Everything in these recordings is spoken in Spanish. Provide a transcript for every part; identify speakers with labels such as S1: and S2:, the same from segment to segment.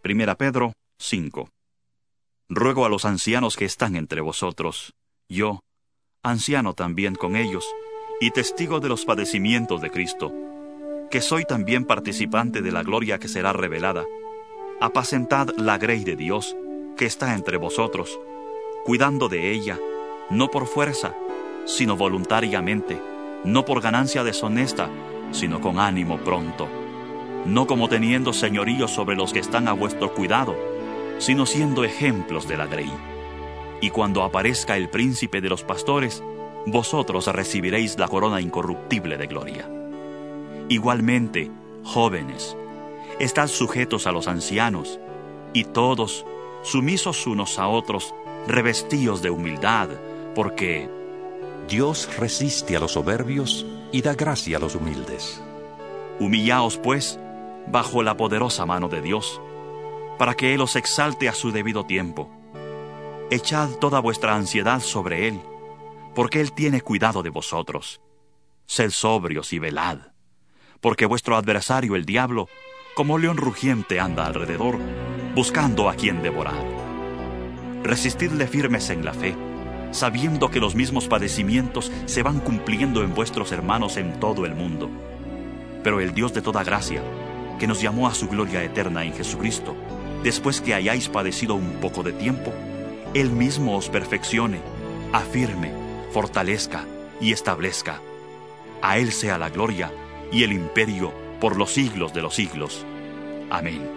S1: 1 Pedro 5. Ruego a los ancianos que están entre vosotros, yo, anciano también con ellos, y testigo de los padecimientos de Cristo, que soy también participante de la gloria que será revelada, apacentad la grey de Dios, que está entre vosotros, cuidando de ella, no por fuerza, sino voluntariamente, no por ganancia deshonesta, sino con ánimo pronto, no como teniendo señorío sobre los que están a vuestro cuidado, sino siendo ejemplos de la grey. Y cuando aparezca el príncipe de los pastores, vosotros recibiréis la corona incorruptible de gloria. Igualmente, jóvenes, estad sujetos a los ancianos, y todos, sumisos unos a otros, revestíos de humildad, porque
S2: Dios resiste a los soberbios y da gracia a los humildes.
S1: Humillaos, pues, bajo la poderosa mano de Dios, para que Él os exalte a su debido tiempo. Echad toda vuestra ansiedad sobre Él, porque Él tiene cuidado de vosotros. Sed sobrios y velad, porque vuestro adversario el diablo, como león rugiente, anda alrededor, buscando a quien devorar. Resistidle firmes en la fe, sabiendo que los mismos padecimientos se van cumpliendo en vuestros hermanos en todo el mundo. Pero el Dios de toda gracia, que nos llamó a su gloria eterna en Jesucristo, después que hayáis padecido un poco de tiempo, Él mismo os perfeccione, afirme, fortalezca y establezca. A Él sea la gloria y el imperio por los siglos de los siglos. Amén.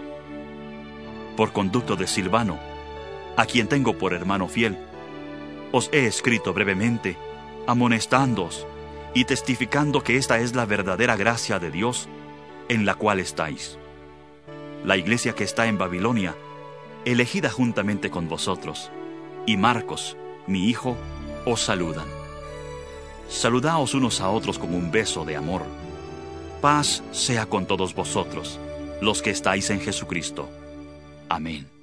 S1: Por conducto de Silvano, a quien tengo por hermano fiel, os he escrito brevemente, amonestándoos y testificando que esta es la verdadera gracia de Dios en la cual estáis. La iglesia que está en Babilonia, elegida juntamente con vosotros, y Marcos, mi hijo, os saludan. Saludaos unos a otros con un beso de amor. Paz sea con todos vosotros, los que estáis en Jesucristo. Amén.